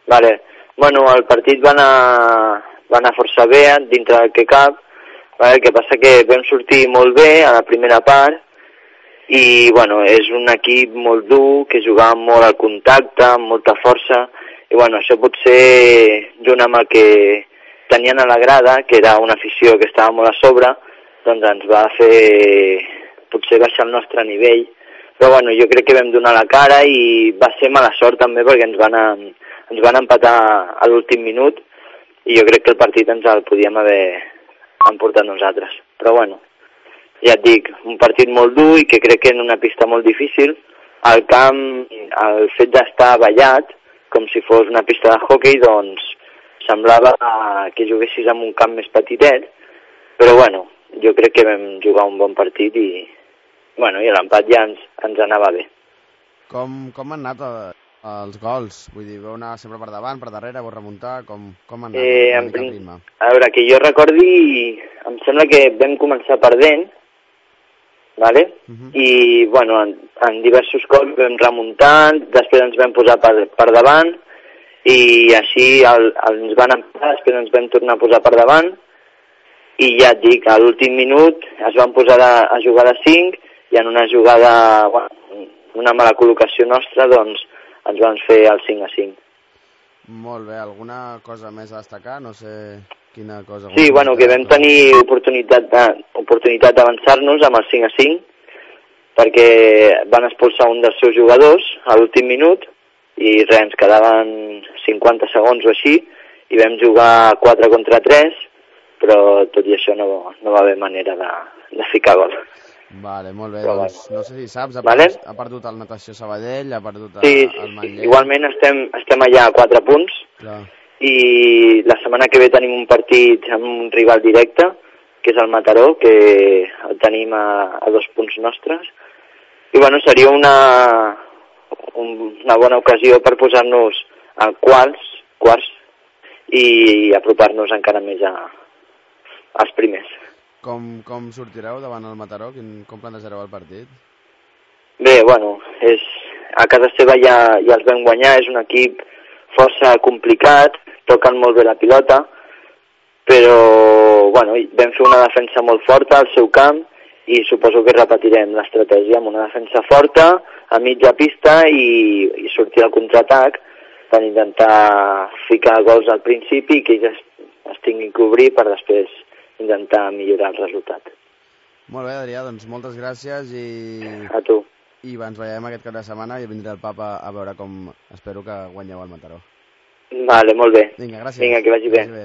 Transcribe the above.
Vale. Bueno, el partit va anar força bé dintre del que cap. Vale? El que passa que vam sortir molt bé a la primera part i, bueno, és un equip molt dur, que jugava molt al contacte, amb molta força, i, bueno, això potser, junt amb el que tenien a la grada, que era una afició que estava molt a sobre, doncs ens va fer potser baixar el nostre nivell. Però, bueno, jo crec que vam donar la cara i va ser mala sort també perquè ens van empatar a l'últim minut i jo crec que el partit ens el podíem haver emportat nosaltres. Però, bueno, ja et dic, un partit molt dur i que crec que en una pista molt difícil. El camp, el fet d'estar ballat, com si fos una pista de hoquei, doncs semblava que juguessis en un camp més petitet, però, bueno, jo crec que vam jugar un bon partit i, bueno, i l'empat ja ens anava bé. Com han anat els gols? Vull dir, vau anar sempre per davant, per darrere, vau remuntar, com han anat el ritme? A veure, que jo recordi, em sembla que vam començar perdent, vale? I, bueno, en diversos cops vam remuntant, després ens vam posar per davant, i així ens van empatar, després ens vam tornar a posar per davant, i ja et dic, a l'últim minut es van posar a jugar de 5, i en una jugada, bueno, una mala col·locació nostra, doncs ens van fer el 5-5. Molt bé, alguna cosa més a destacar? No sé quina cosa... Sí, bueno, que vam tenir oportunitat d'avançar-nos amb el 5-5, perquè van expulsar un dels seus jugadors a l'últim minut, i res, ens quedaven 50 segons o així, i vam jugar 4 contra 3, però tot i això no va haver manera de ficar gol. Vale, molt bé, però, doncs no sé si saps, ha perdut el Natació Sabadell, ha perdut el Manlleu... Sí, igualment estem allà a 4 punts, clar. I la setmana que ve tenim un partit amb un rival directe, que és el Mataró, que el tenim a 2 punts nostres, i bueno, seria una bona ocasió per posar-nos a quarts, i apropar-nos encara més als primers. Com sortireu davant el Mataró? Com plantejareu el partit? Bé, bueno, a casa seva ja els vam guanyar, és un equip força complicat, toquen molt bé la pilota, però bueno, vam fer una defensa molt forta al seu camp i suposo que repetirem l'estratègia amb una defensa forta a mitja pista i sortir al contraatac per intentar ficar gols al principi i que ells es tinguin que obrir per després intentar millorar el resultat. Molt bé, Adrià, doncs moltes gràcies i... A tu. I ens veiem aquest cap de setmana i vindré el papa a veure com espero que guanyeu el Mataró. Vale, molt bé. Vinga, gràcies. Vinga, que vagi bé.